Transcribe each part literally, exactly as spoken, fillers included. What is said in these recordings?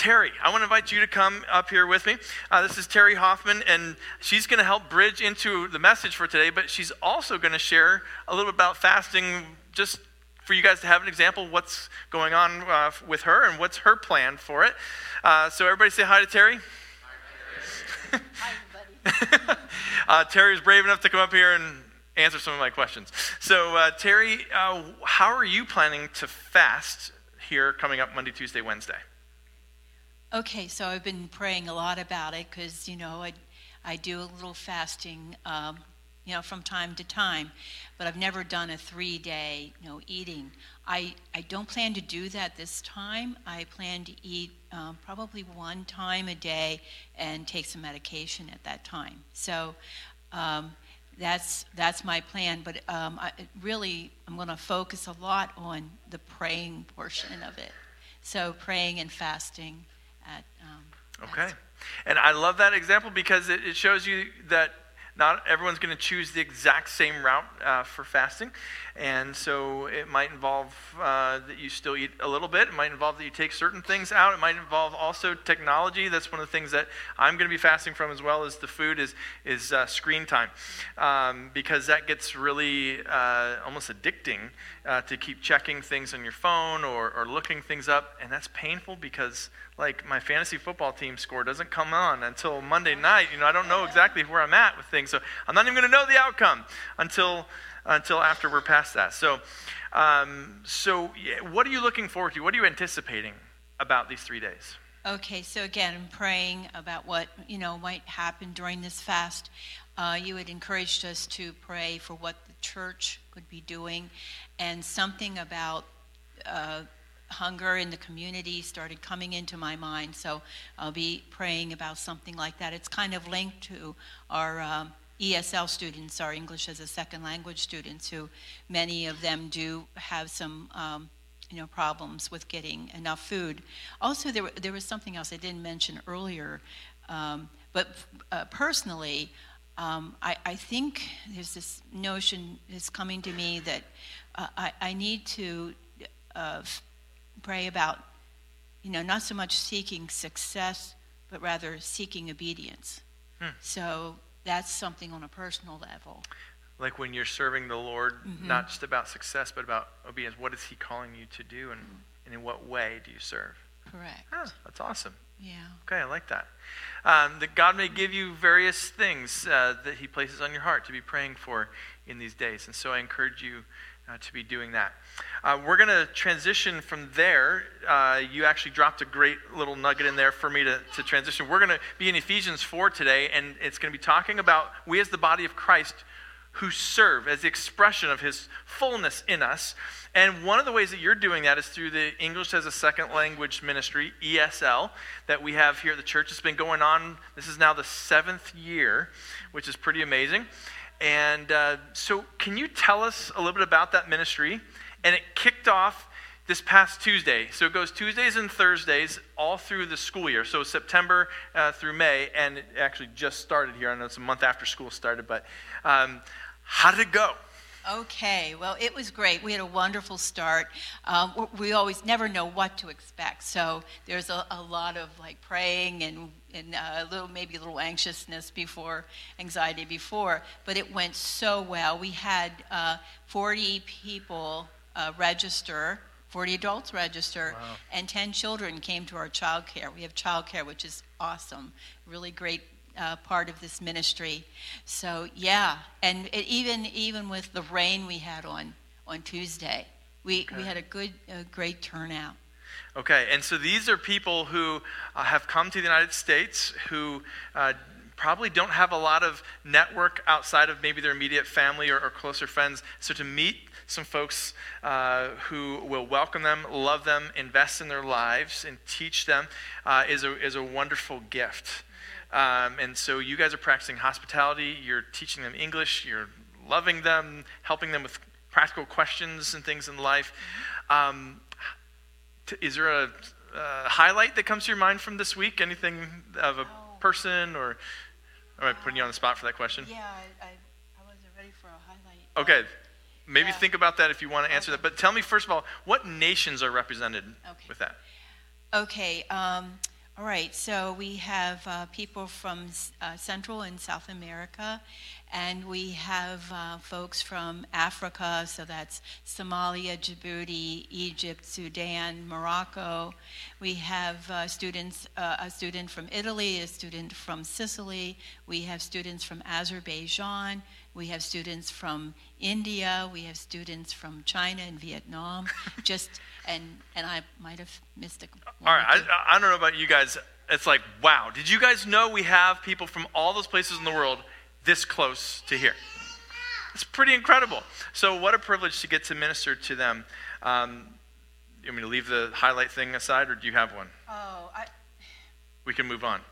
Terry. I want to invite you to come up here with me. Uh, this is Terry Hoffman, and she's going to help bridge into the message for today, but she's also going to share a little bit about fasting, just for you guys to have an example of what's going on uh, with her and what's her plan for it. Uh, so everybody say hi to Terry. Hi, everybody. uh, Terry's brave enough to come up here and answer some of my questions. So uh, Terry, uh, how are you planning to fast here coming up Monday, Tuesday, Wednesday? Okay, so I've been praying a lot about it because, you know, I, I do a little fasting, um, you know, from time to time, but I've never done a three-day, you know, eating. I, I don't plan to do that this time. I plan to eat um, probably one time a day and take some medication at that time. So um, that's that's my plan, but um, I, really I'm going to focus a lot on the praying portion of it. So praying and fasting. At, um, okay. And I love that example because it, it shows you that not everyone's going to choose the exact same route uh, for fasting. And so it might involve uh, that you still eat a little bit. It might involve that you take certain things out. It might involve also technology. That's one of the things that I'm going to be fasting from as well as the food is is uh, screen time. Um, because that gets really uh, almost addicting uh, to keep checking things on your phone or, or looking things up. And that's painful because like my fantasy football team score doesn't come on until Monday night. You know, I don't know exactly where I'm at with things. So I'm not even going to know the outcome until until after we're past that. So, um, so yeah, what are you looking forward to? What are you anticipating about these three days? Okay, so again, I'm praying about what, you know, might happen during this fast. Uh, you had encouraged us to pray for what the church could be doing, and something about uh, hunger in the community started coming into my mind. So I'll be praying about something like that. It's kind of linked to our um, E S L students, our English as a second language students, who many of them do have some um, you know, problems with getting enough food. Also, there, there was something else I didn't mention earlier, um, but uh, personally, um, I, I think there's this notion that's coming to me that uh, I, I need to uh, pray about, you know, not so much seeking success, but rather seeking obedience. Hmm. So that's something on a personal level. Like when you're serving the Lord, mm-hmm. not just about success, but about obedience. What is he calling you to do, and, and in what way do you serve? Correct. Oh, that's awesome. Yeah. Okay, I like that. Um, that God may give you various things uh, that he places on your heart to be praying for in these days. And so I encourage you uh, to be doing that. Uh, we're going to transition from there. Uh, you actually dropped a great little nugget in there for me to, to transition. We're going to be in Ephesians four today, and it's going to be talking about we as the body of Christ who serve as the expression of his fullness in us. And one of the ways that you're doing that is through the English as a Second Language Ministry, E S L, that we have here at the church. It's been going on, this is now the seventh year, which is pretty amazing. And uh, so can you tell us a little bit about that ministry? And it kicked off this past Tuesday. So it goes Tuesdays and Thursdays all through the school year. So September uh, through May, and it actually just started here. I know it's a month after school started, but um, how did it go? Okay, well, it was great. We had a wonderful start. Um, we always never know what to expect, so there's a, a lot of like praying and, and uh, a little, maybe a little anxiousness before, anxiety before, but it went so well. We had uh, forty people uh, register, forty adults register, wow. And ten children came to our child care. We have child care, which is awesome, really great Uh, part of this ministry. So yeah, and it, even even with the rain we had on on Tuesday, we okay. we had a good, a great turnout. Okay, and so these are people who uh, have come to the United States who uh, probably don't have a lot of network outside of maybe their immediate family or, or closer friends. So to meet some folks uh, who will welcome them, love them, invest in their lives, and teach them uh, is a is a wonderful gift. Um, and so you guys are practicing hospitality, you're teaching them English, you're loving them, helping them with practical questions and things in life. Um, t- is there a, a highlight that comes to your mind from this week? Anything of a oh. person, or am I putting you on the spot for that question? Yeah, I, I, I wasn't ready for a highlight. Okay, maybe yeah. think about that if you want to answer okay. that. But tell me, first of all, what nations are represented okay. with that? Okay, um, All right, so we have uh, people from uh, Central and South America, and we have uh, folks from Africa, so that's Somalia, Djibouti, Egypt, Sudan, Morocco. We have uh, students, uh, a student from Italy, a student from Sicily. We have students from Azerbaijan. We have students from India. We have students from China and Vietnam. Just and and I might have missed a. All right, I, I don't know about you guys. It's like, wow. Did you guys know we have people from all those places in the world this close to here? It's pretty incredible. So what a privilege to get to minister to them. Um, you want me to leave the highlight thing aside, or do you have one? Oh, I. We can move on.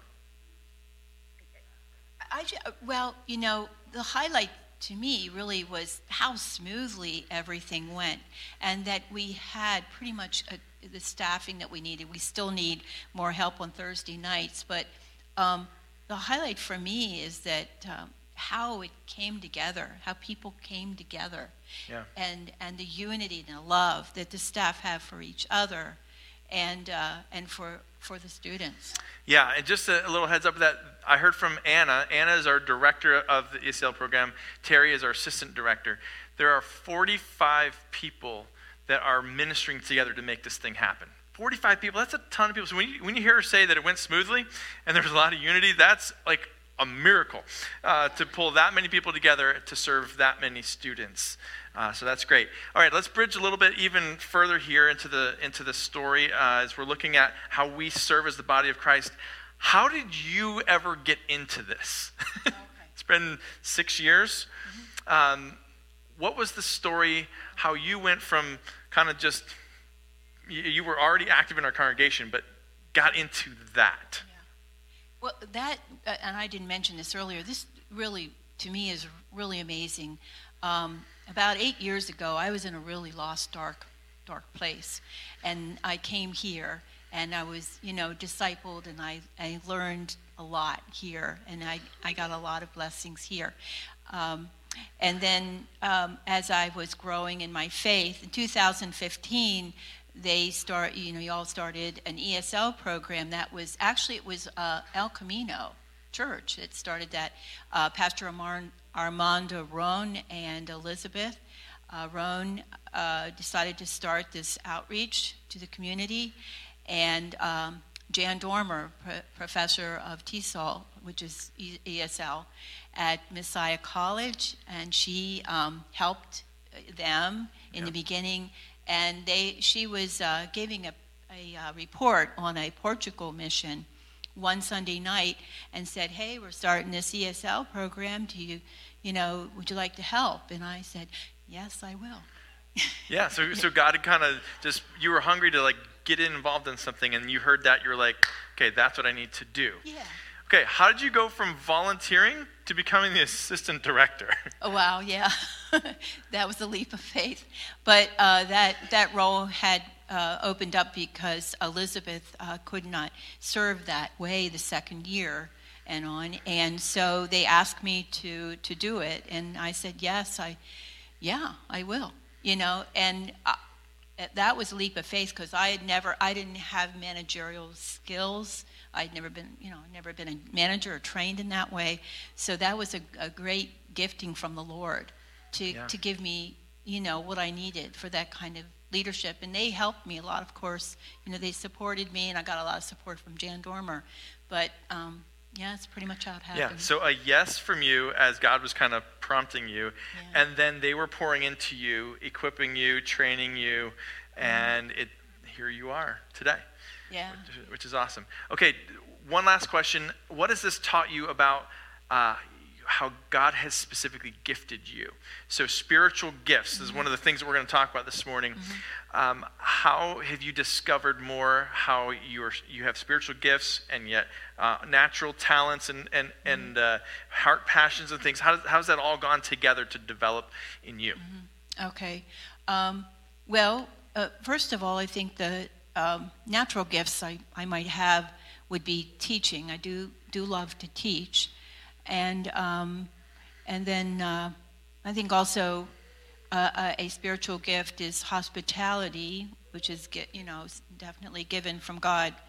I well, you know, the highlight to me really was how smoothly everything went, and that we had pretty much a, the staffing that we needed. We still need more help on Thursday nights, but um, the highlight for me is that um, how it came together, how people came together, yeah. and and the unity and the love that the staff have for each other, and uh, and for for the students. Yeah, and just a, a little heads up that I heard from Anna. Anna is our director of the E S L program. Terry is our assistant director. There are forty-five people that are ministering together to make this thing happen. forty-five people, that's a ton of people. So when you, when you hear her say that it went smoothly and there's a lot of unity, that's like a miracle uh, to pull that many people together to serve that many students. Uh, so that's great. All right, let's bridge a little bit even further here into the into the story uh, as we're looking at how we serve as the body of Christ. How did you ever get into this? Okay. It's been six years. Mm-hmm. Um, what was the story, how you went from kind of just, you, you were already active in our congregation, but got into that? Yeah. Well, that, uh, and I didn't mention this earlier, this really, to me, is really amazing. Um, about eight years ago, I was in a really lost, dark, dark place. And I came here, and I was, you know, discipled, and I, I learned a lot here, and I, I got a lot of blessings here. Um, and then um, as I was growing in my faith, in two thousand fifteen, they start, you know, you all started an E S L program that was, actually it was uh, El Camino Church that started that. Uh, Pastor Amar, Armando Rohn and Elizabeth uh, Rohn uh, decided to start this outreach to the community. And um, Jan Dormer, pro- professor of T S O L, which is E S L, at Messiah College, and she um, helped them in yeah. the beginning. And they, she was uh, giving a, a uh, report on a Portugal mission one Sunday night and said, hey, we're starting this E S L program. Do you, you know, would you like to help? And I said, yes, I will. Yeah, so so God had kind of just, you were hungry to like get involved in something, and you heard that, you were like, okay, that's what I need to do. Yeah. Okay, how did you go from volunteering to becoming the assistant director? Oh, wow, yeah. That was a leap of faith. But uh, that, that role had uh, opened up because Elizabeth uh, could not serve that way the second year and on. And so they asked me to, to do it. And I said, yes, I, yeah, I will. You know, and uh, that was a leap of faith because I had never, I didn't have managerial skills. I'd never been, you know, never been a manager or trained in that way. So that was a, a great gifting from the Lord to, yeah. to give me, you know, what I needed for that kind of leadership. And they helped me a lot, of course. You know, they supported me, and I got a lot of support from Jan Dormer. But, um, yeah, that's pretty much how it happened. Yeah, so a yes from you as God was kind of prompting you, yeah. and then they were pouring into you, equipping you, training you, and it here you are today. Yeah. Which, which is awesome. Okay, one last question. What has this taught you about uh, how God has specifically gifted you? So spiritual gifts mm-hmm. is one of the things that we're going to talk about this morning. Mm-hmm. Um, how have you discovered more how you're, you have spiritual gifts and yet uh, natural talents and, and, mm-hmm. and uh, heart passions and things? How, how has that all gone together to develop in you? Mm-hmm. Okay. Um, well, uh, first of all, I think the Um, natural gifts I, I might have would be teaching. I do do love to teach, and um, and then uh, I think also uh, a, a spiritual gift is hospitality, which is get, you know definitely given from God,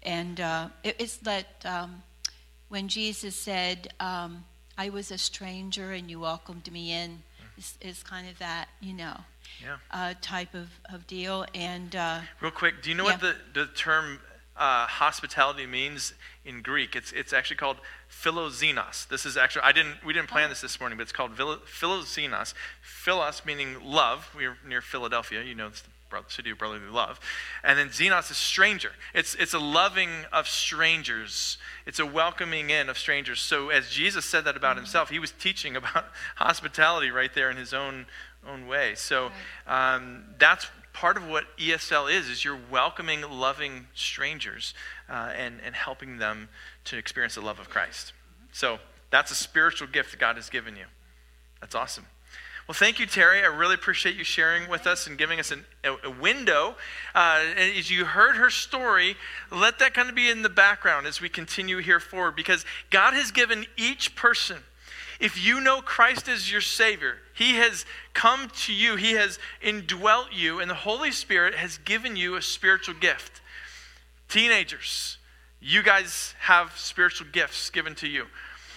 And uh, it, it's that um, when Jesus said, um, I was a stranger and you welcomed me in, it's, it's kind of that, you know, yeah. uh, type of, of deal. And uh, real quick, do you know yeah. what the, the term uh, hospitality means in Greek? It's it's actually called philoxenos. This is actually, I didn't, we didn't plan this this morning, but it's called philoxenos. Philos meaning love. We're near Philadelphia, you know, it's the city of brotherly love. And then xenos is stranger. It's it's a loving of strangers. It's a welcoming in of strangers. So as Jesus said that about himself, he was teaching about hospitality right there in his own own way. So um, that's part of what E S L is, is you're welcoming, loving strangers uh, and, and helping them to experience the love of Christ. So that's a spiritual gift that God has given you. That's awesome. Well, thank you, Terry. I really appreciate you sharing with us and giving us an, a, a window. Uh, and as you heard her story, let that kind of be in the background as we continue here forward, because God has given each person, if you know Christ as your Savior, he has come to you, he has indwelt you, and the Holy Spirit has given you a spiritual gift. Teenagers, you guys have spiritual gifts given to you.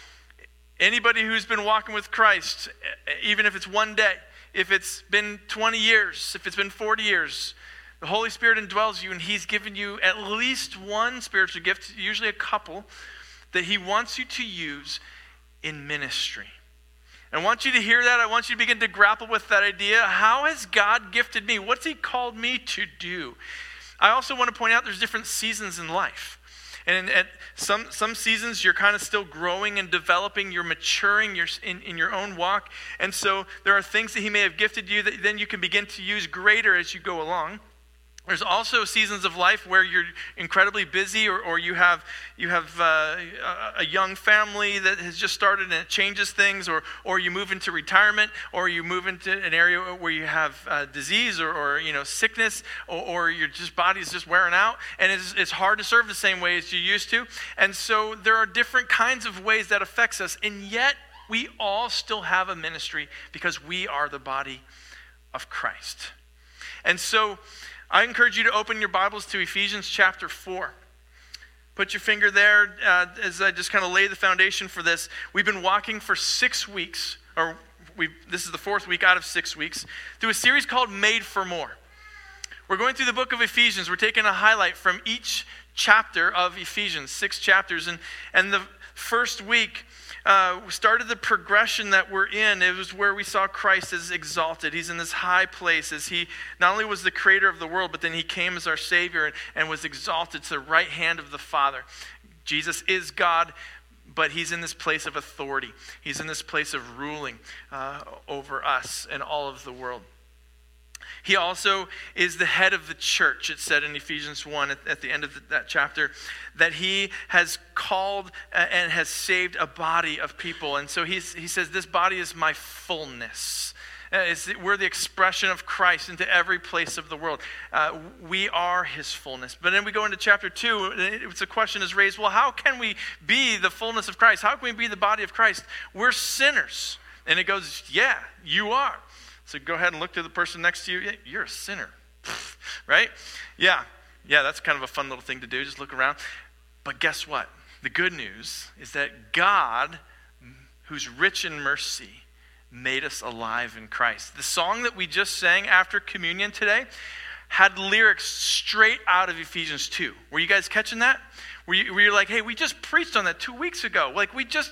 Anybody who's been walking with Christ, even if it's one day, if it's been twenty years, if it's been forty years, the Holy Spirit indwells you and he's given you at least one spiritual gift, usually a couple, that he wants you to use in ministry. And I want you to hear that. I want you to begin to grapple with that idea. How has God gifted me? What's he called me to do? I also want to point out there's different seasons in life. And at some some seasons, you're kind of still growing and developing. You're maturing you're in, in your own walk. And so there are things that he may have gifted you that then you can begin to use greater as you go along. There's also seasons of life where you're incredibly busy, or, or you have you have uh, a young family that has just started and it changes things, or or you move into retirement, or you move into an area where you have uh, disease or, or you know sickness, or, or your just body's just wearing out, and it's it's hard to serve the same way as you used to. And so there are different kinds of ways that affects us, and yet we all still have a ministry because we are the body of Christ. And so I encourage you to open your Bibles to Ephesians chapter four. Put your finger there uh, as I just kind of lay the foundation for this. We've been walking for six weeks, or we this is the fourth week out of six weeks, through a series called Made for More. We're going through the book of Ephesians. We're taking a highlight from each chapter of Ephesians, six chapters. And, and the first week, Uh, we started the progression that we're in. It was where we saw Christ as exalted. He's in this high place as he not only was the creator of the world, but then he came as our Savior and, and was exalted to the right hand of the Father. Jesus is God, but he's in this place of authority. He's in this place of ruling uh, over us and all of the world. He also is the head of the church. It said in Ephesians one at, at the end of the, that chapter that he has called and has saved a body of people. And so he's, he says, this body is my fullness. Uh, it's, we're the expression of Christ into every place of the world. Uh, we are his fullness. But then we go into chapter two. It's a question is raised, well, how can we be the fullness of Christ? How can we be the body of Christ? We're sinners. And it goes, yeah, you are. So go ahead and look to the person next to you. Yeah, you're a sinner, right? Yeah, yeah, that's kind of a fun little thing to do. Just look around. But guess what? The good news is that God, who's rich in mercy, made us alive in Christ. The song that we just sang after communion today had lyrics straight out of Ephesians two. Were you guys catching that? Were you, were you like, hey, we just preached on that two weeks ago. Like we just...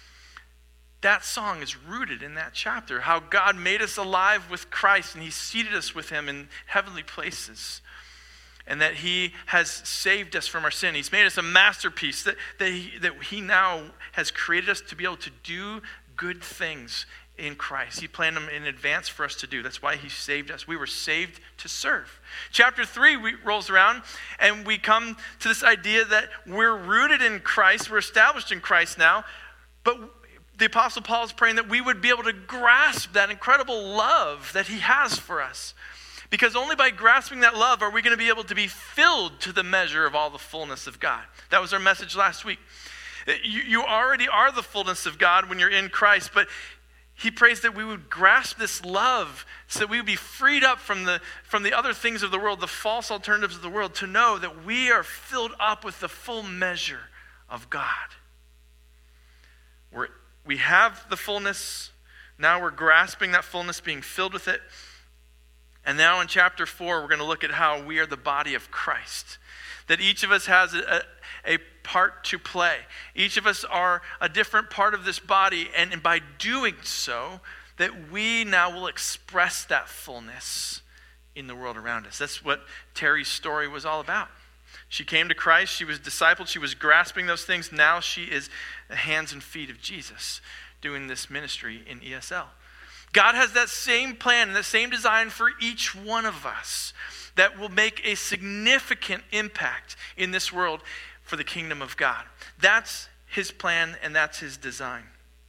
That song is rooted in that chapter, how God made us alive with Christ and he seated us with him in heavenly places, and that he has saved us from our sin. He's made us a masterpiece, that, that, he, that he now has created us to be able to do good things in Christ. He planned them in advance for us to do. That's why he saved us. We were saved to serve. Chapter three we, rolls around and we come to this idea that we're rooted in Christ, we're established in Christ now, but the Apostle Paul is praying that we would be able to grasp that incredible love that he has for us. Because only by grasping that love are we going to be able to be filled to the measure of all the fullness of God. That was our message last week. You, you already are the fullness of God when you're in Christ, but he prays that we would grasp this love so that we would be freed up from the, from the other things of the world, the false alternatives of the world, to know that we are filled up with the full measure of God. We're, we have the fullness. Now we're grasping that fullness, being filled with it. And now in chapter four, we're going to look at how we are the body of Christ. That each of us has a, a, a part to play. Each of us are a different part of this body. And, and by doing so, that we now will express that fullness in the world around us. That's what Terry's story was all about. She came to Christ. She was discipled. She was grasping those things. Now she is the hands and feet of Jesus doing this ministry in E S L. God has that same plan and that same design for each one of us that will make a significant impact in this world for the kingdom of God. That's his plan and that's his design.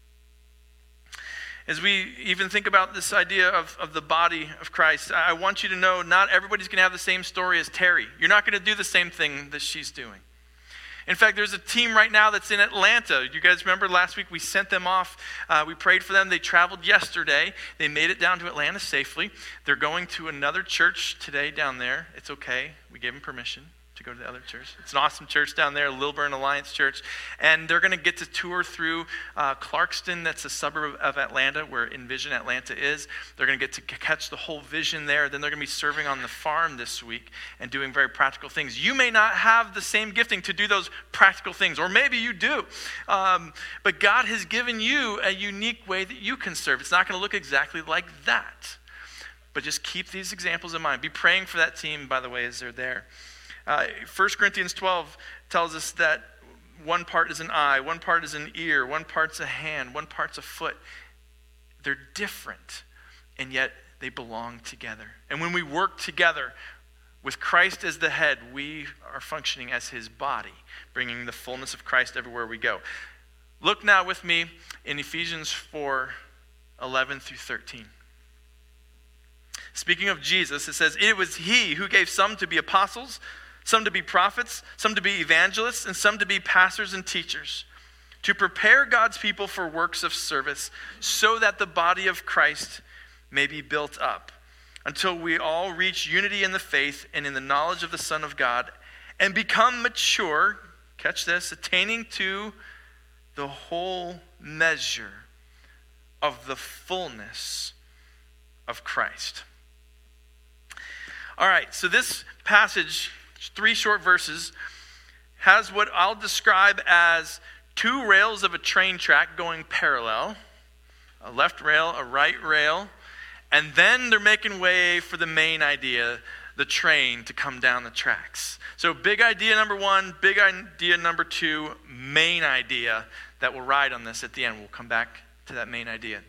As we even think about this idea of, of the body of Christ, I want you to know not everybody's going to have the same story as Terry. You're not going to do the same thing that she's doing. In fact, there's a team right now that's in Atlanta. You guys remember last week we sent them off. Uh, we prayed for them. They traveled yesterday. They made it down to Atlanta safely. They're going to another church today down there. It's okay. We gave them permission to go to the other church. It's an awesome church down there, Lilburn Alliance Church. And they're going to get to tour through uh, Clarkston. That's a suburb of Atlanta where Envision Atlanta is. They're going to get to catch the whole vision there. Then they're going to be serving on the farm this week and doing very practical things. You may not have the same gifting to do those practical things, or maybe you do. Um, but God has given you a unique way that you can serve. It's not going to look exactly like that. But just keep these examples in mind. Be praying for that team, by the way, as they're there. Uh, First Corinthians twelve tells us that one part is an eye, one part is an ear, one part's a hand, one part's a foot. They're different, and yet they belong together. And when we work together with Christ as the head, we are functioning as his body, bringing the fullness of Christ everywhere we go. Look now with me in Ephesians four, eleven through thirteen. Speaking of Jesus, it says, "It was he who gave some to be apostles, some to be prophets, some to be evangelists, and some to be pastors and teachers, to prepare God's people for works of service, so that the body of Christ may be built up, until we all reach unity in the faith and in the knowledge of the Son of God, and become mature," catch this, "attaining to the whole measure of the fullness of Christ." All right, so this passage, three short verses, has what I'll describe as two rails of a train track going parallel, a left rail, a right rail, and then they're making way for the main idea, the train, to come down the tracks. So big idea number one, big idea number two, main idea that will ride on this at the end. We'll come back to that main idea.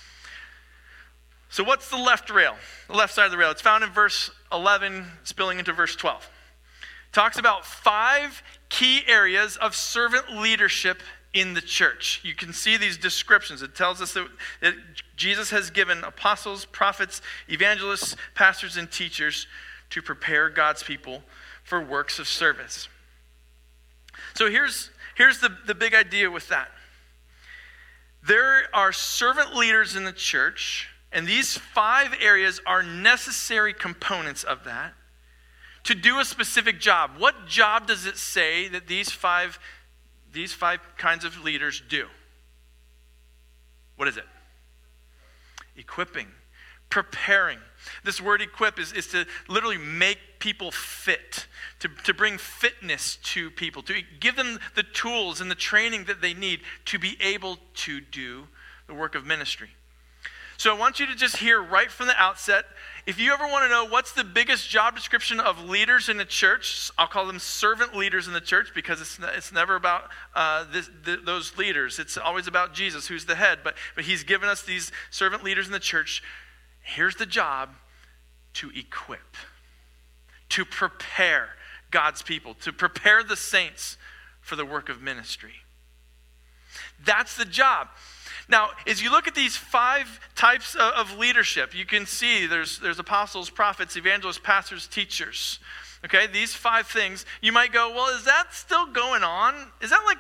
So what's the left rail? The left side of the rail. It's found in verse eleven, spilling into verse twelve. It talks about five key areas of servant leadership in the church. You can see these descriptions. It tells us that, that Jesus has given apostles, prophets, evangelists, pastors, and teachers to prepare God's people for works of service. So here's, here's the, the big idea with that. There are servant leaders in the church, and these five areas are necessary components of that to do a specific job. What job does it say that these five, these five kinds of leaders do? What is it? Equipping, preparing. This word equip is, is to literally make people fit, to, to bring fitness to people, to give them the tools and the training that they need to be able to do the work of ministry. So I want you to just hear right from the outset, if you ever want to know what's the biggest job description of leaders in the church, I'll call them servant leaders in the church, because it's it's never about uh, this, the, those leaders. It's always about Jesus, who's the head. But, but he's given us these servant leaders in the church. Here's the job: to equip, to prepare God's people, to prepare the saints for the work of ministry. That's the job. Now, as you look at these five types of leadership, you can see there's there's apostles, prophets, evangelists, pastors, teachers. Okay, these five things. You might go, well, is that still going on? Is that like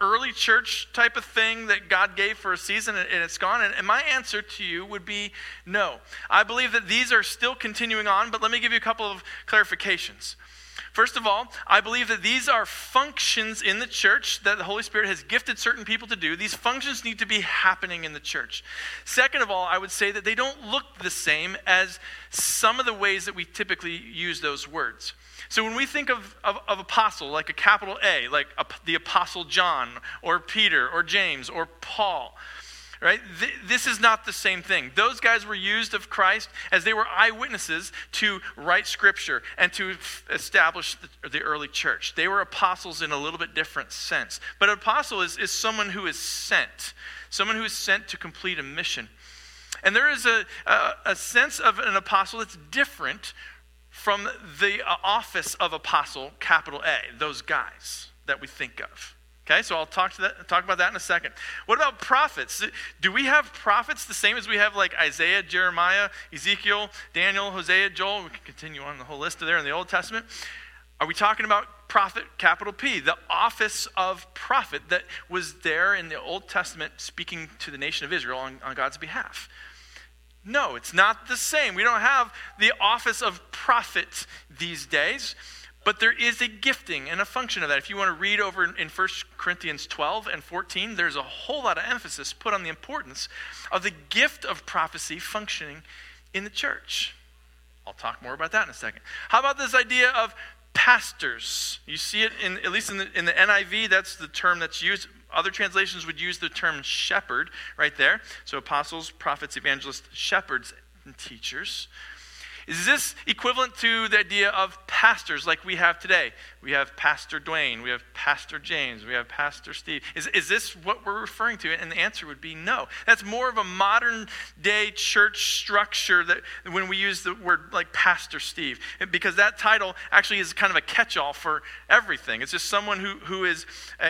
early church type of thing that God gave for a season and it's gone? And, and my answer to you would be no. I believe that these are still continuing on, but let me give you a couple of clarifications. First of all, I believe that these are functions in the church that the Holy Spirit has gifted certain people to do. These functions need to be happening in the church. Second of all, I would say that they don't look the same as some of the ways that we typically use those words. So when we think of, of, of apostle, like a capital A, like a, the Apostle John or Peter or James or Paul, right? Th- this is not the same thing. Those guys were used of Christ as they were eyewitnesses to write scripture and to f- establish the, the early church. They were apostles in a little bit different sense. But an apostle is, is someone who is sent, someone who is sent to complete a mission. And there is a, a, a sense of an apostle that's different from the office of apostle, capital A, those guys that we think of. Okay, so I'll talk to that, talk about that in a second. What about prophets? Do we have prophets the same as we have like Isaiah, Jeremiah, Ezekiel, Daniel, Hosea, Joel? We can continue on the whole list there in the Old Testament. Are we talking about prophet, capital P, the office of prophet that was there in the Old Testament speaking to the nation of Israel on, on God's behalf? No, it's not the same. We don't have the office of prophet these days. But there is a gifting and a function of that. If you want to read over in First Corinthians twelve and fourteen, there's a whole lot of emphasis put on the importance of the gift of prophecy functioning in the church. I'll talk more about that in a second. How about this idea of pastors? You see it, in at least in the, in the N I V, that's the term that's used. Other translations would use the term shepherd right there. So apostles, prophets, evangelists, shepherds, and teachers. Is this equivalent to the idea of pastors like we have today? We have Pastor Dwayne, we have Pastor James, we have Pastor Steve. Is, is this what we're referring to? And the answer would be no. That's more of a modern day church structure that when we use the word like Pastor Steve, because that title actually is kind of a catch-all for everything. It's just someone who, who is uh,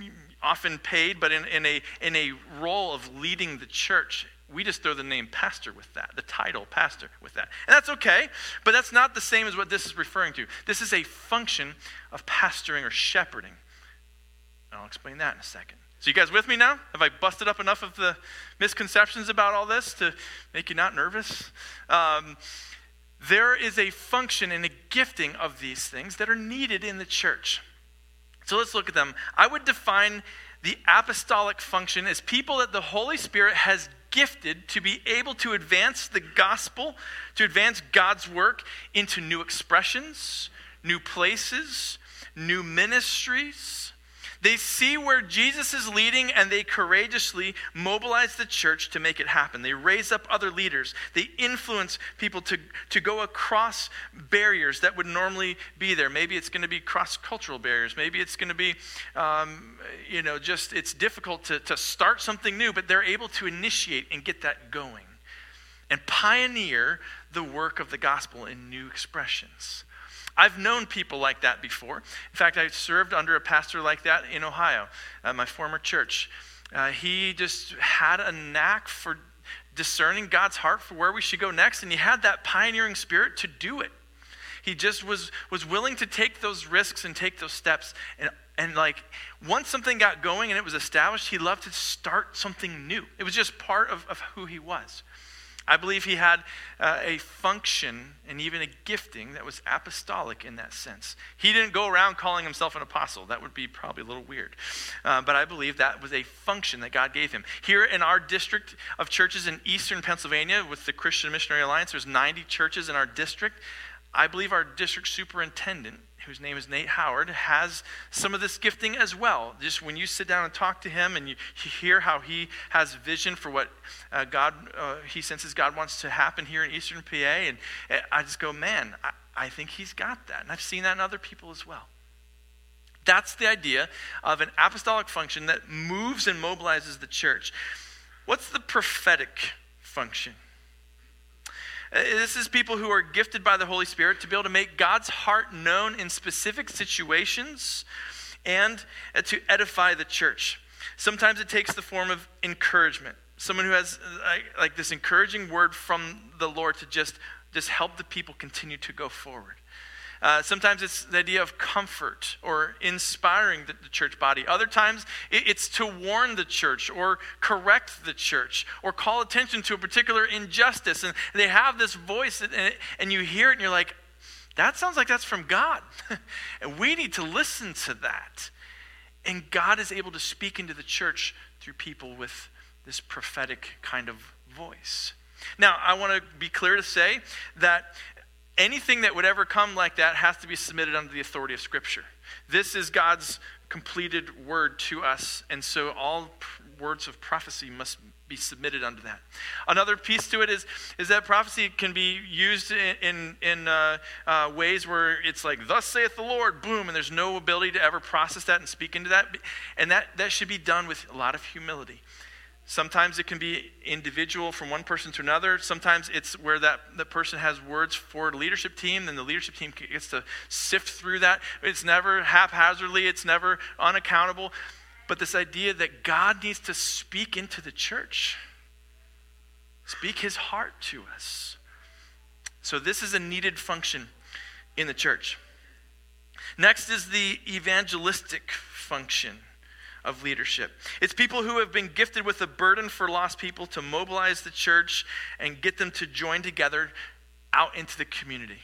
often paid, but in, in, a, in a role of leading the church. We just throw the name pastor with that, the title pastor with that. And that's okay, but that's not the same as what this is referring to. This is a function of pastoring or shepherding. And I'll explain that in a second. So you guys with me now? Have I busted up enough of the misconceptions about all this to make you not nervous? Um, there is a function and a gifting of these things that are needed in the church. So let's look at them. I would define the apostolic function as people that the Holy Spirit has gifted to be able to advance the gospel, to advance God's work into new expressions, new places, new ministries. They see where Jesus is leading and they courageously mobilize the church to make it happen. They raise up other leaders. They influence people to, to go across barriers that would normally be there. Maybe it's going to be cross-cultural barriers. Maybe it's going to be, um, you know, just it's difficult to, to start something new, but they're able to initiate and get that going and pioneer the work of the gospel in new expressions. I've known people like that before. In fact, I served under a pastor like that in Ohio, uh, my former church. Uh, he just had a knack for discerning God's heart for where we should go next, and he had that pioneering spirit to do it. He just was was willing to take those risks and take those steps. And, and like, once something got going and it was established, he loved to start something new. It was just part of, of who he was. I believe he had uh, a function and even a gifting that was apostolic in that sense. He didn't go around calling himself an apostle. That would be probably a little weird. Uh, but I believe that was a function that God gave him. Here in our district of churches in eastern Pennsylvania with the Christian Missionary Alliance, there's ninety churches in our district. I believe our district superintendent, whose name is Nate Howard, has some of this gifting as well. Just when you sit down and talk to him and you, you hear how he has vision for what uh, God, uh, he senses God wants to happen here in Eastern P A, and, and I just go, man, I, I think he's got that. And I've seen that in other people as well. That's the idea of an apostolic function that moves and mobilizes the church. What's the prophetic function? This is people who are gifted by the Holy Spirit to be able to make God's heart known in specific situations and to edify the church. Sometimes it takes the form of encouragement. Someone who has like, like this encouraging word from the Lord to just, just help the people continue to go forward. Uh, sometimes it's the idea of comfort or inspiring the, the church body. Other times it, it's to warn the church or correct the church or call attention to a particular injustice. And they have this voice and, it, and you hear it and you're like, that sounds like that's from God. And we need to listen to that. And God is able to speak into the church through people with this prophetic kind of voice. Now, I want to be clear to say that anything that would ever come like that has to be submitted under the authority of Scripture. This is God's completed word to us, and so all p- words of prophecy must be submitted under that. Another piece to it is, is that prophecy can be used in, in, in uh, uh, ways where it's like, thus saith the Lord, boom, and there's no ability to ever process that and speak into that. And that, that should be done with a lot of humility. Sometimes it can be individual from one person to another. Sometimes it's where that, that person has words for the leadership team, and the leadership team gets to sift through that. It's never haphazardly. It's never unaccountable. But this idea that God needs to speak into the church, speak his heart to us. So this is a needed function in the church. Next is the evangelistic function of leadership. It's people who have been gifted with a burden for lost people to mobilize the church and get them to join together out into the community.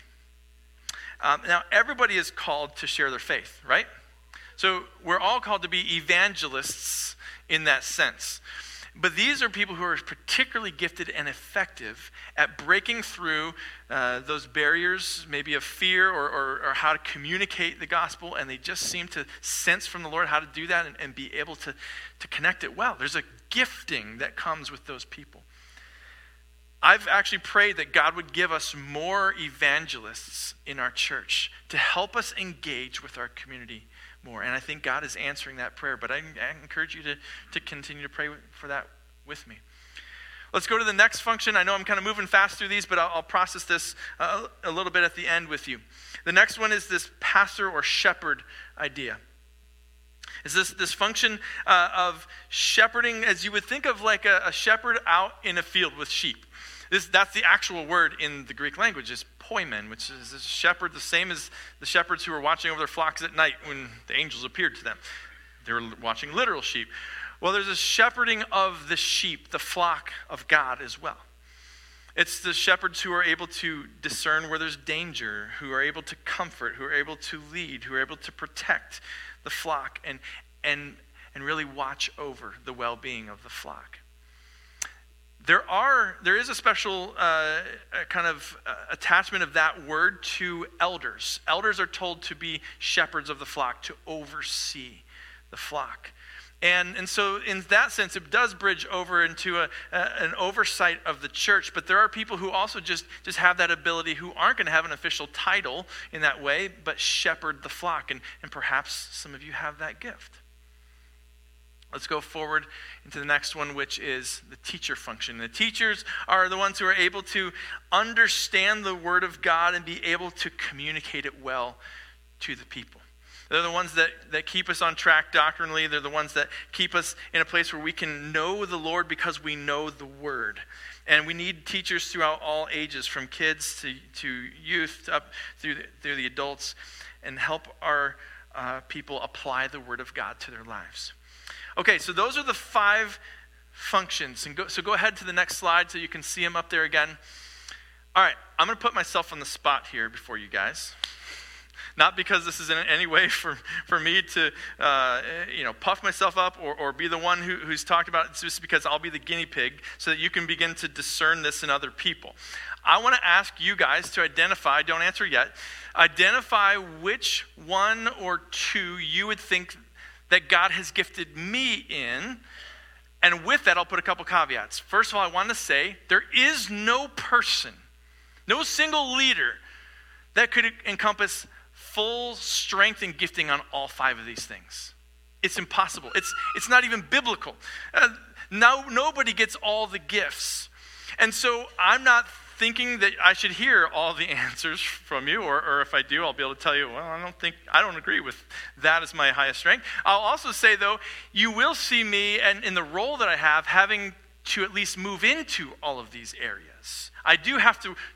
Um, now, everybody is called to share their faith, right? So we're all called to be evangelists in that sense. But these are people who are particularly gifted and effective at breaking through uh, those barriers, maybe of fear or, or, or how to communicate the gospel, and they just seem to sense from the Lord how to do that and, and be able to, to connect it well. There's a gifting that comes with those people. I've actually prayed that God would give us more evangelists in our church to help us engage with our community more. And I think God is answering that prayer. But I, I encourage you to, to continue to pray for that with me. Let's go to the next function. I know I'm kind of moving fast through these, but I'll, I'll process this uh, a little bit at the end with you. The next one is this pastor or shepherd idea. Is this this function uh, of shepherding, as you would think of like a, a shepherd out in a field with sheep. This, that's the actual word in the Greek language, is poimen, which is a shepherd, the same as the shepherds who were watching over their flocks at night when the angels appeared to them. They were watching literal sheep. Well, there's a shepherding of the sheep, the flock of God as well. It's the shepherds who are able to discern where there's danger, who are able to comfort, who are able to lead, who are able to protect the flock and and and really watch over the well-being of the flock. There are, there is a special uh, kind of uh, attachment of that word to elders. Elders are told to be shepherds of the flock, to oversee the flock. And and so in that sense, it does bridge over into a, a, an oversight of the church. But there are people who also just, just have that ability, who aren't going to have an official title in that way, but shepherd the flock. And, and perhaps some of you have that gift. Let's go forward into the next one, which is the teacher function. The teachers are the ones who are able to understand the Word of God and be able to communicate it well to the people. They're the ones that, that keep us on track doctrinally. They're the ones that keep us in a place where we can know the Lord because we know the Word. And we need teachers throughout all ages, from kids to, to youth up through the, through the adults, and help our uh, people apply the Word of God to their lives. Okay, so those are the five functions. And go, so go ahead to the next slide so you can see them up there again. All right, I'm going to put myself on the spot here before you guys. Not because this is in any way for, for me to uh, you know, puff myself up or, or be the one who, who's talked about it. It's just because I'll be the guinea pig so that you can begin to discern this in other people. I want to ask you guys to identify, don't answer yet, identify which one or two you would think that God has gifted me in. And with that, I'll put a couple caveats. First of all, I want to say there is no person, no single leader that could encompass full strength and gifting on all five of these things. It's impossible. It's it's not even biblical. Uh, no, nobody gets all the gifts. And so I'm not thinking that I should hear all the answers from you, or, or if I do, I'll be able to tell you, well, I don't think, I don't agree with that as my highest strength. I'll also say, though, you will see me, and in the role that I have, having to at least move into all of these areas. I do have to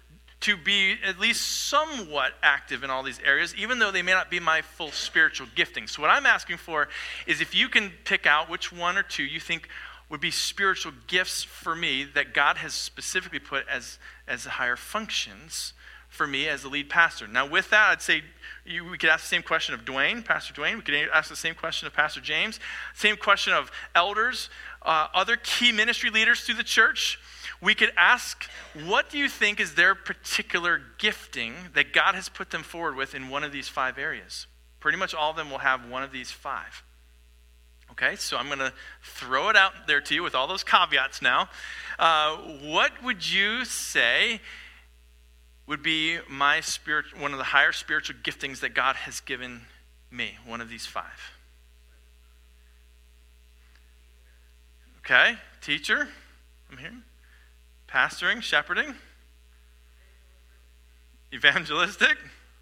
to be at least somewhat active in all these areas, even though they may not be my full spiritual gifting. So what I'm asking for is if you can pick out which one or two you think would be spiritual gifts for me that God has specifically put as, as higher functions for me as the lead pastor. Now with that, I'd say you, we could ask the same question of Dwayne, Pastor Dwayne. We could ask the same question of Pastor James. Same question of elders, uh, other key ministry leaders through the church. We could ask, what do you think is their particular gifting that God has put them forward with in one of these five areas? Pretty much all of them will have one of these five. Okay, so I'm going to throw it out there to you with all those caveats now. Uh, what would you say would be my spirit, one of the higher spiritual giftings that God has given me, one of these five? Okay, teacher, I'm here. Pastoring, shepherding, evangelistic.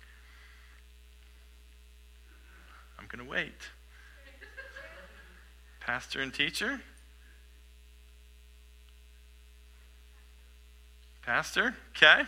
I'm going to wait. Pastor and teacher. Pastor, okay.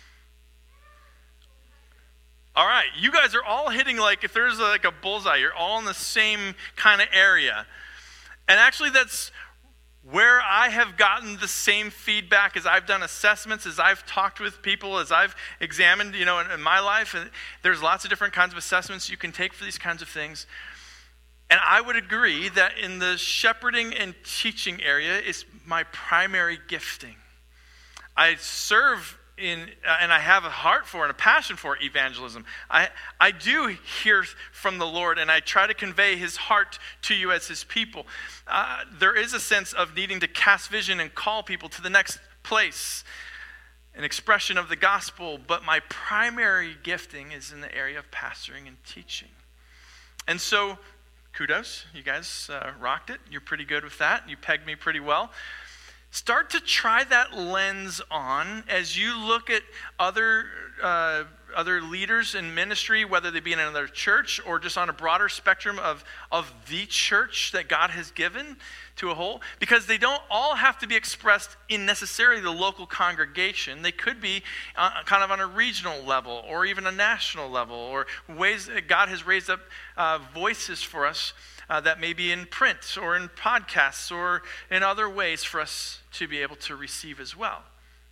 All right, you guys are all hitting like, if there's like a bullseye, you're all in the same kind of area. And actually that's where I have gotten the same feedback as I've done assessments, as I've talked with people, as I've examined, you know, in, in my life. And there's lots of different kinds of assessments you can take for these kinds of things. And I would agree that in the shepherding and teaching area is my primary gifting. I serve in, uh, and I have a heart for and a passion for evangelism. I, I do hear from the Lord, and I try to convey his heart to you as his people. Uh, there is a sense of needing to cast vision and call people to the next place, an expression of the gospel, but my primary gifting is in the area of pastoring and teaching. And so, kudos, you guys uh, rocked it. You're pretty good with that. You pegged me pretty well. Start to try that lens on as you look at other uh, other leaders in ministry, whether they be in another church or just on a broader spectrum of, of the church that God has given to a whole. Because they don't all have to be expressed in necessarily the local congregation. They could be uh, kind of on a regional level or even a national level, or ways that God has raised up uh, voices for us Uh, that may be in print or in podcasts or in other ways for us to be able to receive as well.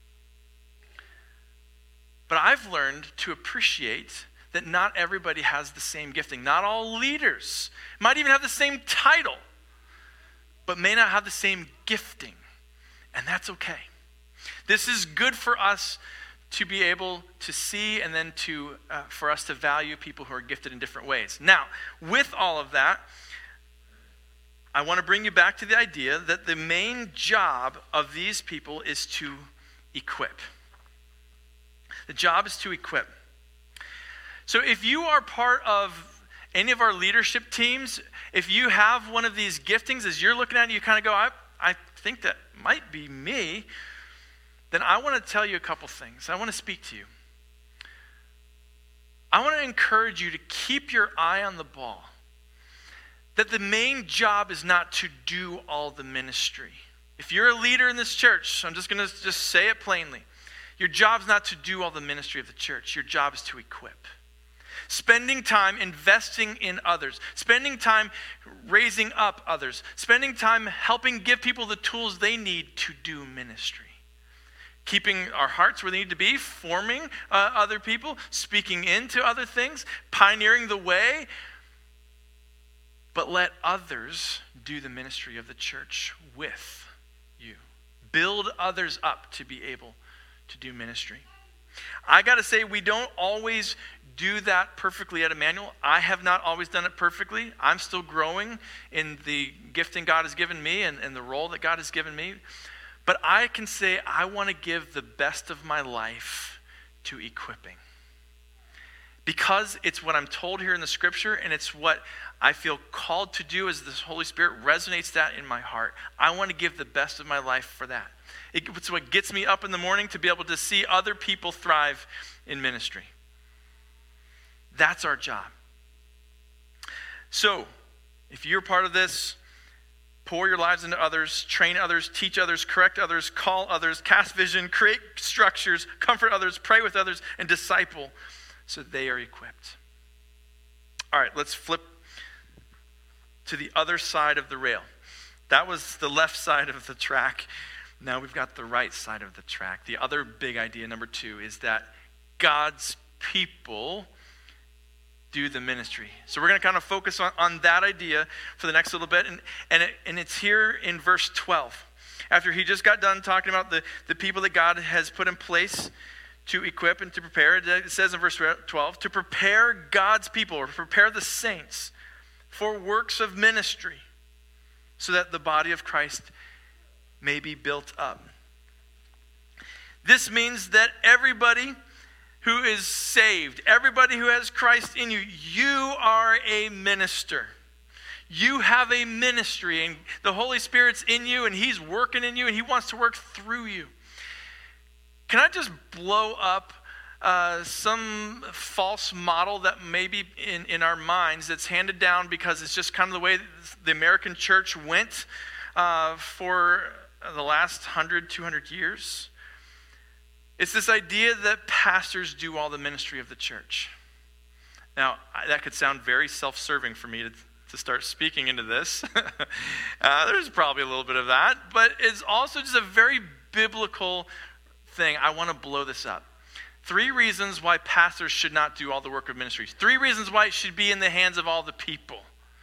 But I've learned to appreciate that not everybody has the same gifting. Not all leaders might even have the same title, but may not have the same gifting. And that's okay. This is good for us to be able to see, and then to uh, for us to value people who are gifted in different ways. Now, with all of that, I want to bring you back to the idea that the main job of these people is to equip. The job is to equip. So if you are part of any of our leadership teams, if you have one of these giftings, as you're looking at it, you kind of go, I, I think that might be me, then I want to tell you a couple things. I want to speak to you. I want to encourage you to keep your eye on the ball. That the main job is not to do all the ministry. If you're a leader in this church, I'm just going to just say it plainly. Your job's not to do all the ministry of the church. Your job is to equip. Spending time investing in others. Spending time raising up others. Spending time helping give people the tools they need to do ministry. Keeping our hearts where they need to be, forming uh, other people, speaking into other things, pioneering the way. But let others do the ministry of the church with you. Build others up to be able to do ministry. I got to say, we don't always do that perfectly at Emmanuel. I have not always done it perfectly. I'm still growing in the gifting God has given me and, and the role that God has given me. But I can say I want to give the best of my life to equipping. Because it's what I'm told here in the scripture, and it's what I feel called to do as the Holy Spirit resonates that in my heart. I want to give the best of my life for that. It's what gets me up in the morning to be able to see other people thrive in ministry. That's our job. So, if you're part of this, pour your lives into others, train others, teach others, correct others, call others, cast vision, create structures, comfort others, pray with others, and disciple so they are equipped. All right, let's flip to the other side of the rail. That was the left side of the track. Now we've got the right side of the track. The other big idea, number two, is that God's people do the ministry. So we're going to kind of focus on, on that idea for the next little bit. And and, it, and it's here in verse twelve. After he just got done talking about the, the people that God has put in place to equip and to prepare, it says in verse twelve, to prepare God's people, or prepare the saints for works of ministry, so that the body of Christ may be built up. This means that everybody who is saved, everybody who has Christ in you, you are a minister. You have a ministry, and the Holy Spirit's in you, and he's working in you, and he wants to work through you. Can I just blow up uh, some false model that may be in, in our minds that's handed down because it's just kind of the way the American church went uh, for the last one hundred, two hundred years? It's this idea that pastors do all the ministry of the church. Now, that could sound very self-serving for me to, to start speaking into this. uh, there's probably a little bit of that, but it's also just a very biblical thing. I want to blow this up. Three reasons why pastors should not do all the work of ministry. Three reasons why it should be in the hands of all the people.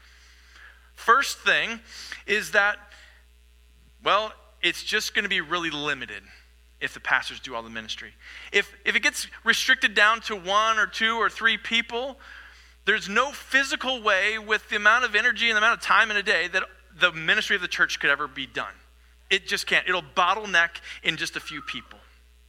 First thing is that, well, it's just going to be really limited if the pastors do all the ministry. If if it gets restricted down to one or two or three people, there's no physical way with the amount of energy and the amount of time in a day that the ministry of the church could ever be done. It just can't. It'll bottleneck in just a few people.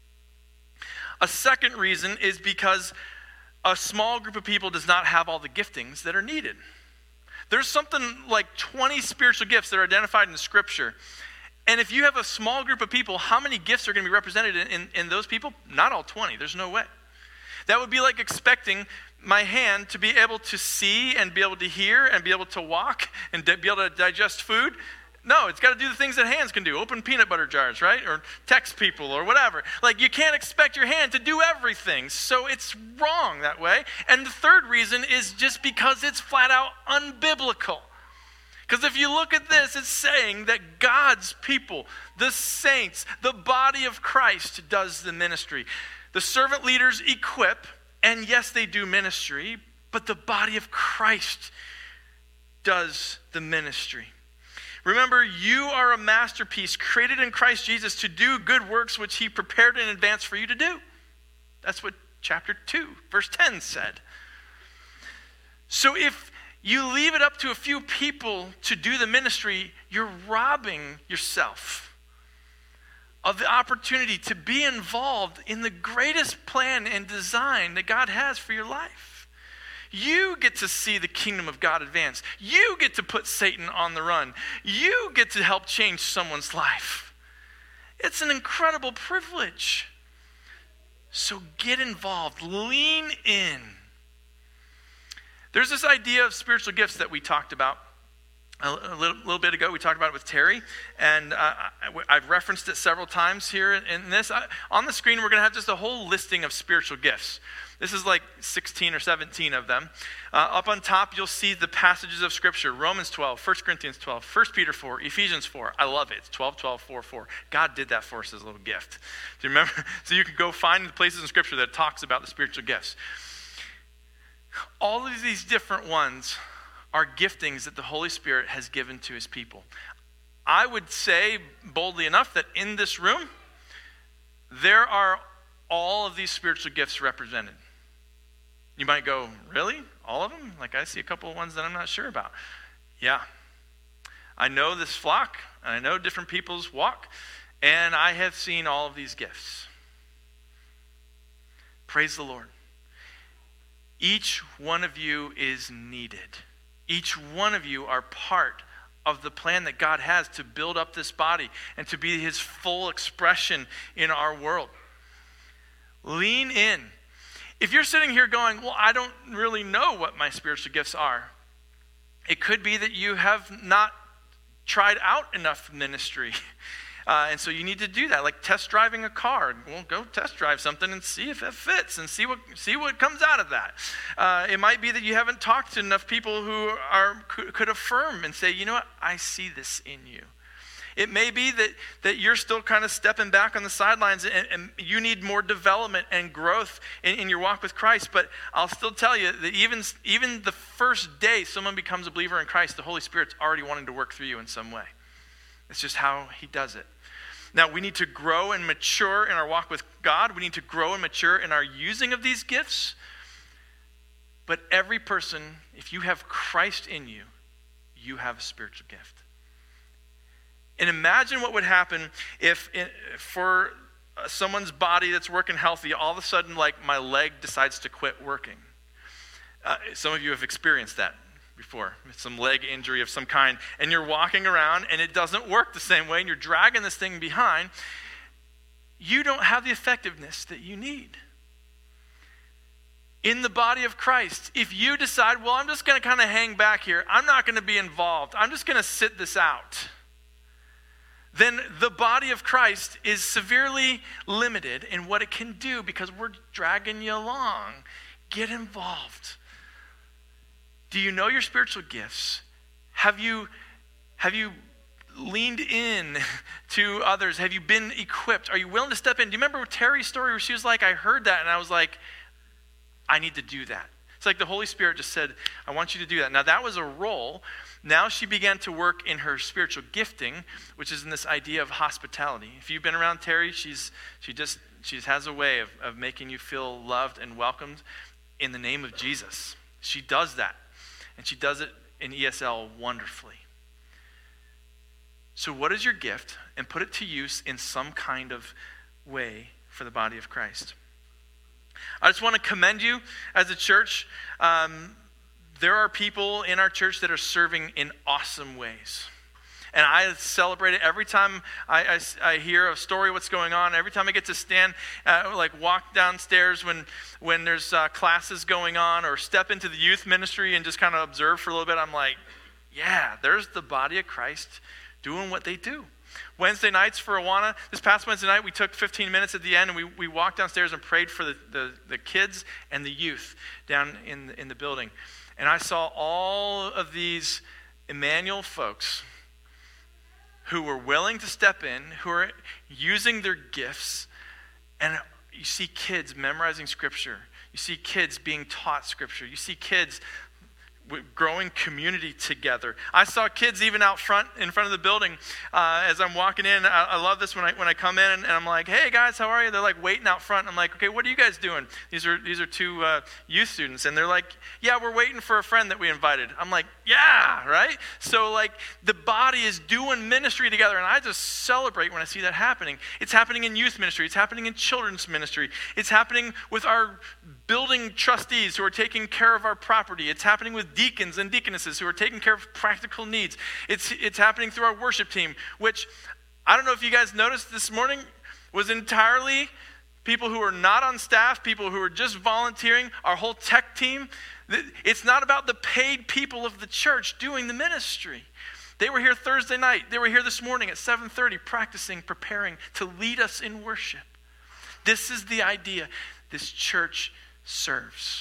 A second reason is because a small group of people does not have all the giftings that are needed. There's something like twenty spiritual gifts that are identified in the Scripture. And if you have a small group of people, how many gifts are going to be represented in, in, in those people? Not all twenty. There's no way. That would be like expecting my hand to be able to see and be able to hear and be able to walk and be able to digest food. No, it's got to do the things that hands can do. Open peanut butter jars, right? Or text people or whatever. Like, you can't expect your hand to do everything. So it's wrong that way. And the third reason is just because it's flat out unbiblical. Because if you look at this, it's saying that God's people, the saints, the body of Christ does the ministry. The servant leaders equip, and yes, they do ministry, but the body of Christ does the ministry. Remember, you are a masterpiece created in Christ Jesus to do good works which he prepared in advance for you to do. That's what chapter two, verse ten said. So if you leave it up to a few people to do the ministry, you're robbing yourself of the opportunity to be involved in the greatest plan and design that God has for your life. You get to see the kingdom of God advance. You get to put Satan on the run. You get to help change someone's life. It's an incredible privilege. So get involved. Lean in. There's this idea of spiritual gifts that we talked about a little, little bit ago. We talked about it with Terry, and uh, I've referenced it several times here in this. I, on the screen, we're going to have just a whole listing of spiritual gifts. This is like sixteen or seventeen of them. Uh, up on top, you'll see the passages of Scripture. Romans twelve, First Corinthians twelve, First Peter four, Ephesians four. I love it. It's twelve, twelve, four, four. God did that for us as a little gift. Do you remember? So you can go find the places in Scripture that talks about the spiritual gifts. All of these different ones are giftings that the Holy Spirit has given to his people. I would say boldly enough that in this room, there are all of these spiritual gifts represented. You might go, really? All of them? Like, I see a couple of ones that I'm not sure about. Yeah. I know this flock, and I know different people's walk, and I have seen all of these gifts. Praise the Lord. Each one of you is needed. Each one of you are part of the plan that God has to build up this body and to be his full expression in our world. Lean in. If you're sitting here going, well, I don't really know what my spiritual gifts are, it could be that you have not tried out enough ministry. Uh, and so you need to do that, like test driving a car. Well, go test drive something and see if it fits and see what see what comes out of that. Uh, it might be that you haven't talked to enough people who are could, could affirm and say, you know what, I see this in you. It may be that, that you're still kind of stepping back on the sidelines and, and you need more development and growth in, in your walk with Christ. But I'll still tell you that even, even the first day someone becomes a believer in Christ, the Holy Spirit's already wanting to work through you in some way. It's just how he does it. Now, we need to grow and mature in our walk with God. We need to grow and mature in our using of these gifts. But every person, if you have Christ in you, you have a spiritual gift. And imagine what would happen if in, for someone's body that's working healthy, all of a sudden, like, my leg decides to quit working. Uh, some of you have experienced that before, some leg injury of some kind, and you're walking around and it doesn't work the same way and you're dragging this thing behind. You don't have the effectiveness that you need. In the body of Christ, if you decide, well, I'm just going to kind of hang back here, I'm not going to be involved, I'm just going to sit this out, then the body of Christ is severely limited in what it can do because we're dragging you along. Get involved. Do you know your spiritual gifts? Have you, have you leaned in to others? Have you been equipped? Are you willing to step in? Do you remember Terry's story where she was like, I heard that and I was like, I need to do that. It's like the Holy Spirit just said, I want you to do that. Now that was a role. Now she began to work in her spiritual gifting, which is in this idea of hospitality. If you've been around Terry, she's she just she has a way of, of making you feel loved and welcomed in the name of Jesus. She does that. And she does it in E S L wonderfully. So what is your gift? And put it to use in some kind of way for the body of Christ. I just want to commend you as a church. Um, there are people in our church that are serving in awesome ways. And I celebrate it every time I, I, I hear a story of what's going on. Every time I get to stand, uh, like walk downstairs when when there's uh, classes going on, or step into the youth ministry and just kind of observe for a little bit, I'm like, yeah, there's the body of Christ doing what they do. Wednesday nights for Awana, this past Wednesday night, we took fifteen minutes at the end and we, we walked downstairs and prayed for the, the, the kids and the youth down in, in the building. And I saw all of these Emmanuel folks who were willing to step in, who are using their gifts. And you see kids memorizing Scripture. You see kids being taught Scripture. You see kids growing community together. I saw kids even out front, in front of the building, uh, as I'm walking in. I, I love this when I when I come in and, and I'm like, "Hey guys, how are you?" They're like waiting out front. I'm like, "Okay, what are you guys doing?" These are these are two uh, youth students, and they're like, "Yeah, we're waiting for a friend that we invited." I'm like, "Yeah, right." So like the body is doing ministry together, and I just celebrate when I see that happening. It's happening in youth ministry. It's happening in children's ministry. It's happening with our building trustees who are taking care of our property. It's happening with deacons and deaconesses who are taking care of practical needs. It's it's happening through our worship team, which I don't know if you guys noticed this morning was entirely people who are not on staff, people who are just volunteering, our whole tech team. It's not about the paid people of the church doing the ministry. They were here Thursday night. They were here this morning at seven thirty practicing, preparing to lead us in worship. This is the idea. This church serves.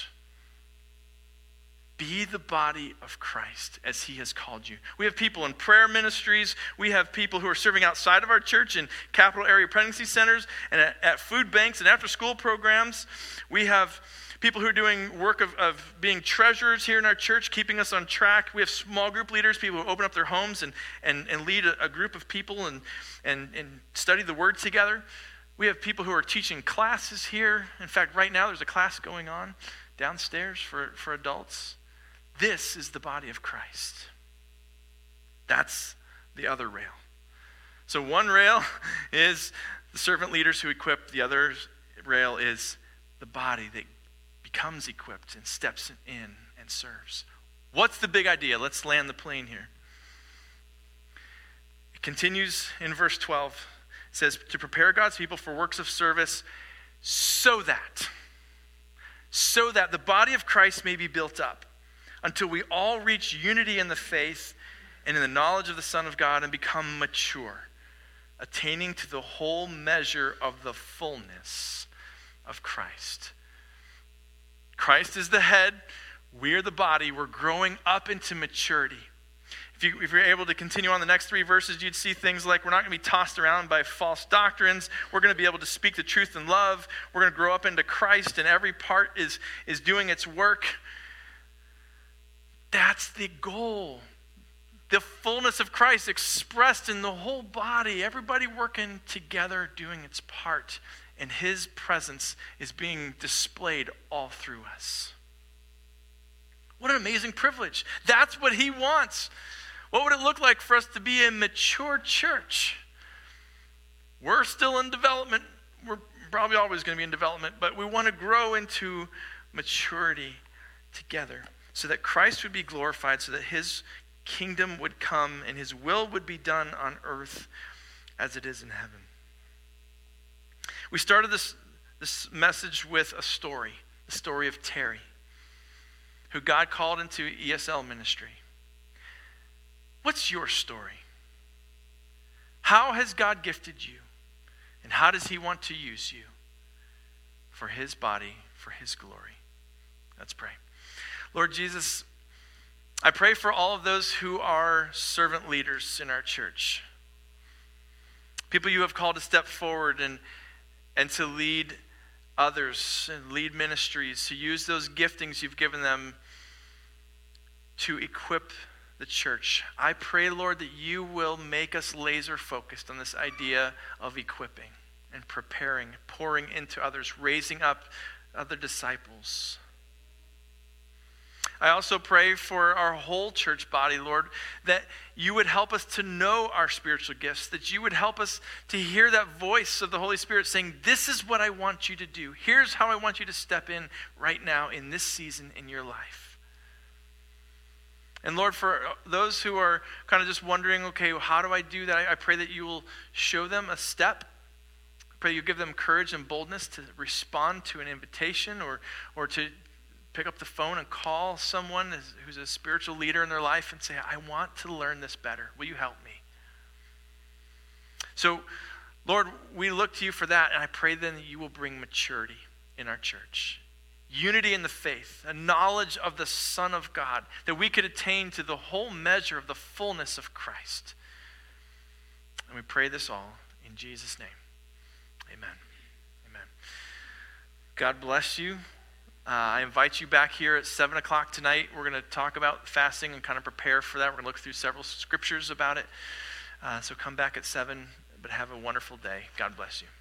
Be the body of Christ as he has called you. We have people in prayer ministries. We have people who are serving outside of our church in capital area pregnancy centers and at, at food banks and after school programs. We have people who are doing work of, of being treasurers here in our church, keeping us on track. We have small group leaders, people who open up their homes and, and, and lead a, a group of people and, and, and study the word together. We have people who are teaching classes here. In fact, right now there's a class going on downstairs for, for adults. This is the body of Christ. That's the other rail. So one rail is the servant leaders who equip. The other rail is the body that becomes equipped and steps in and serves. What's the big idea? Let's land the plane here. It continues in verse twelve. It says, to prepare God's people for works of service so that, so that the body of Christ may be built up until we all reach unity in the faith and in the knowledge of the Son of God, and become mature, attaining to the whole measure of the fullness of Christ. Christ is the head. We are the body. We're growing up into maturity. If, you, if you're able to continue on the next three verses, you'd see things like we're not going to be tossed around by false doctrines. We're going to be able to speak the truth in love. We're going to grow up into Christ, and every part is, is doing its work. That's the goal. The fullness of Christ expressed in the whole body. Everybody working together, doing its part. And his presence is being displayed all through us. What an amazing privilege. That's what he wants. What would it look like for us to be a mature church? We're still in development. We're probably always going to be in development, but we want to grow into maturity together so that Christ would be glorified, so that his kingdom would come and his will would be done on earth as it is in heaven. We started this, this message with a story, the story of Terry, who God called into E S L ministry. What's your story? How has God gifted you? And how does he want to use you for his body, for his glory? Let's pray. Lord Jesus, I pray for all of those who are servant leaders in our church. People you have called to step forward and, and to lead others and lead ministries, to use those giftings you've given them to equip the church. I pray, Lord, that you will make us laser focused on this idea of equipping and preparing, pouring into others, raising up other disciples. I also pray for our whole church body, Lord, that you would help us to know our spiritual gifts, that you would help us to hear that voice of the Holy Spirit saying, this is what I want you to do. Here's how I want you to step in right now in this season in your life. And Lord, for those who are kind of just wondering, okay, well, how do I do that? I, I pray that you will show them a step. I pray you give them courage and boldness to respond to an invitation or, or to pick up the phone and call someone who's a spiritual leader in their life and say, I want to learn this better. Will you help me? So, Lord, we look to you for that, and I pray then that you will bring maturity in our church. Unity in the faith, a knowledge of the Son of God, that we could attain to the whole measure of the fullness of Christ. And we pray this all in Jesus' name. Amen. Amen. God bless you. Uh, I invite you back here at seven o'clock tonight. We're going to talk about fasting and kind of prepare for that. We're going to look through several scriptures about it. Uh, so come back at seven, but have a wonderful day. God bless you.